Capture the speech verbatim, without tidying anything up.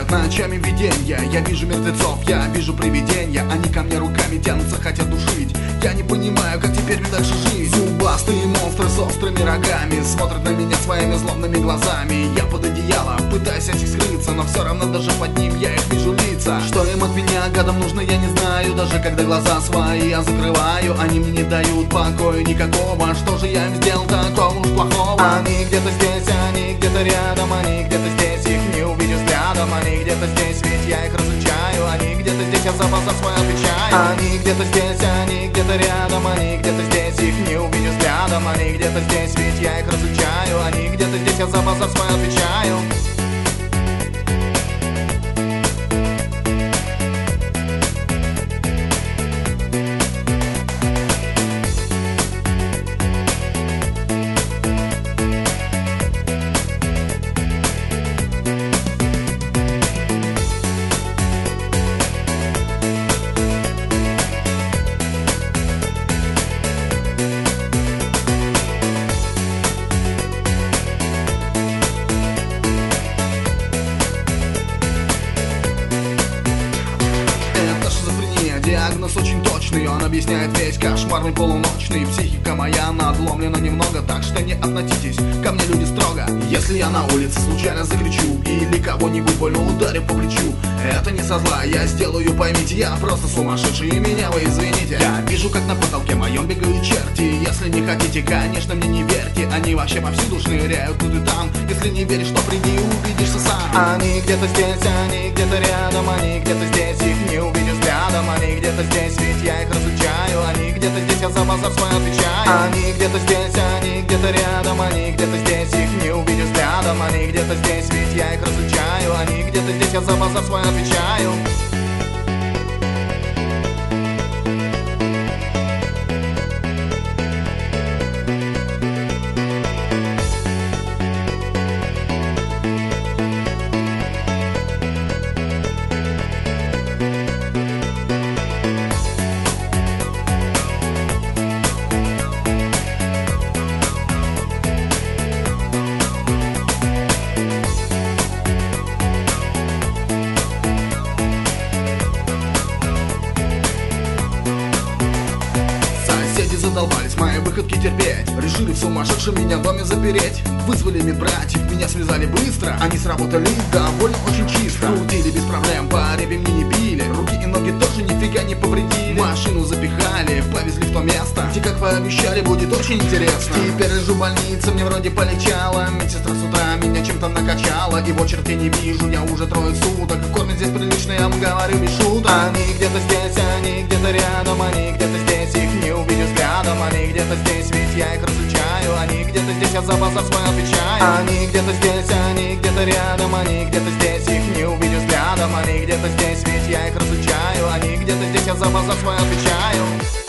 мелькают ночами виденья. Я вижу мертвецов, я вижу привидения. Они ко мне руками тянутся, хотят душить. Я не понимаю, как теперь мне дальше жить. Зубастые монстры с острыми рогами смотрят на меня своими злобными глазами. Я под одеяло, пытаюсь от них скрыться, но все равно даже под ним я их вижу лица. Что им от меня, гадам, нужно, я не знаю. Даже когда глаза свои я закрываю, они мне не дают покоя никакого. Что же я им сделал такого уж плохого? Они где-то здесь, они где-то рядом, они где-то здесь, их не увидишь взглядом. Они где-то здесь, ведь я их различаю. Они где-то здесь, я за базар свой отвечаю. Они где-то здесь, они где-то рядом, они где-то здесь, их не увидишь взглядом. Они где-то здесь, ведь я их различаю. Они где-то здесь, я за базар свой отвечаю. Диагноз очень точный, он объясняет весь кошмарный полуночный. Психика моя надломлена немного, так что не относитесь ко мне, люди, строго. Если я на улице случайно закричу или кого-нибудь больно ударю по плечу, это не со зла, я сделаю, поймите, я просто сумасшедший, и меня вы извините. Я вижу, как на потолке моем бегают черти. Если не хотите, конечно, мне не верьте. Они вообще повсюду шныряют тут и там. Если не веришь, то приди, убедишься сам. Они где-то здесь, они где-то рядом, они где-то здесь, их не увидишь взглядом. Они где-то здесь, ведь я их различаю. Они где-то здесь, я за базар свой отвечаю. Они где-то здесь, они где-то рядом, они где-то здесь, их не увидишь взглядом. Они где-то здесь, ведь я их различаю. Они где-то здесь, я за базар свой отвечаю. Задолбались мои выходки терпеть. Решили в сумасшедшем меня в доме запереть. Вызвали медбратьев, меня связали быстро. Они сработали довольно очень чисто. Крутили без проблем, по репе мне не били. Руки и ноги тоже нифига не повредили. Машину запихали, повезли в то место, где, как пообещали, будет очень интересно. Теперь лежу в больнице, мне вроде полегчало. Медсестра с утра меня чем-то накачала. И в очереди не вижу, я уже трое суток. Кормят здесь прилично, я вам говорю без шуток. Они где-то здесь, они где-то рядом, они где-то здесь, их не увидишь взглядом. Они где-то здесь, ведь я их различаю. Они где-то здесь, я за базар свой отвечаю. Они где-то здесь, они где-то рядом, они где-то здесь, их не увидишь взглядом. Они где-то здесь, ведь я их различаю. Они где-то здесь, я за базар свой отвечаю.